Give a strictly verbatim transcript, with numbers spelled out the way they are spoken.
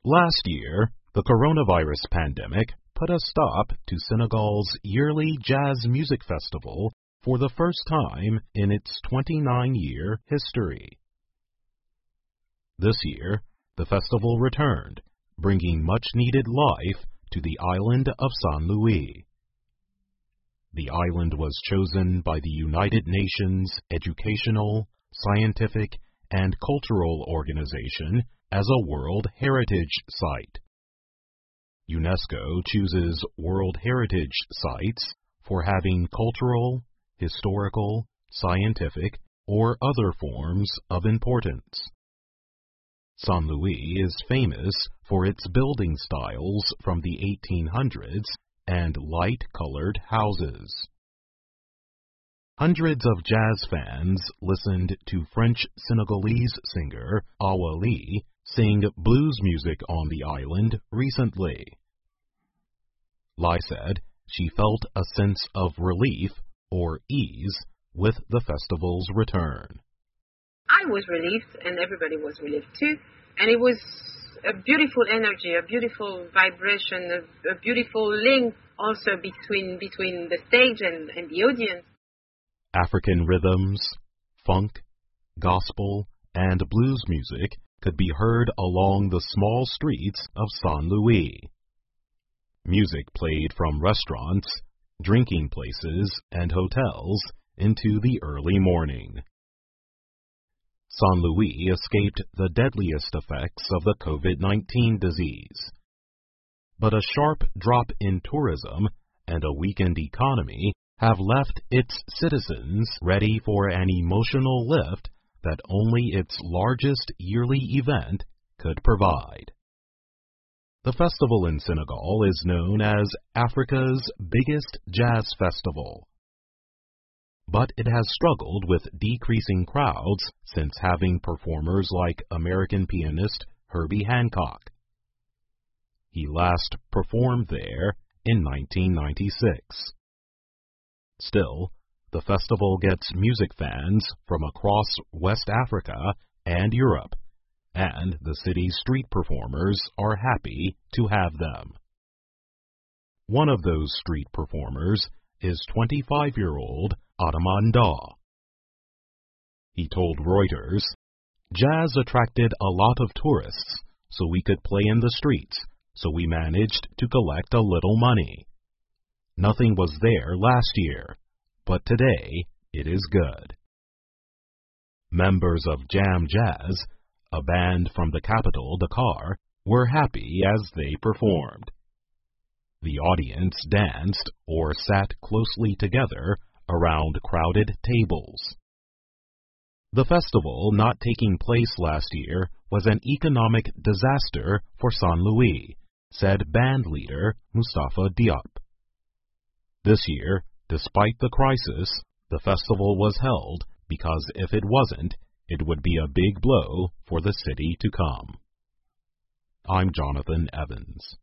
Last year, the coronavirus pandemic put a stop to Senegal's yearly jazz music festival for the first time in its twenty-nine-year history. This year, the festival returned, bringing much-needed life to the island of Saint Louis. The island was chosen by the United Nations Educational, Scientific, and Cultural Organization as a World Heritage Site. UNESCO chooses World Heritage Sites for having cultural, historical, scientific, or other forms of importance. Saint Louis is famous for its building styles from the eighteen hundreds and light-colored houses. Hundreds of jazz fans listened to French Senegalese singer Awa Lee sing blues music on the island recently. Lai said she felt a sense of relief or ease with the festival's return. I was relieved, and everybody was relieved too. And it was a beautiful energy, a beautiful vibration, a, a beautiful link also between between the stage and, and the audience. African rhythms, funk, gospel, and blues music could be heard along the small streets of Saint Louis. Music played from restaurants, drinking places, and hotels into the early morning. Saint Louis escaped the deadliest effects of the COVID nineteen disease. But a sharp drop in tourism and a weakened economy have left its citizens ready for an emotional lift that only its largest yearly event could provide. The festival in Senegal is known as Africa's biggest jazz festival. But it has struggled with decreasing crowds since having performers like American pianist Herbie Hancock. He last performed there in nineteen ninety-six. Still, the festival gets music fans from across West Africa and Europe, and the city's street performers are happy to have them. One of those street performers is twenty-five-year-old Adaman Daw. He told Reuters, "Jazz attracted a lot of tourists, so we could play in the streets, so we managed to collect a little money. Nothing was there last year, but today it is good." Members of Jam Jazz, a band from the capital, Dakar, were happy as they performed. The audience danced or sat closely together around crowded tables. The festival not taking place last year was an economic disaster for Saint Louis, said band leader Mustafa Diop. This year, despite the crisis, the festival was held because if it wasn't, it would be a big blow for the city to come. I'm Jonathan Evans.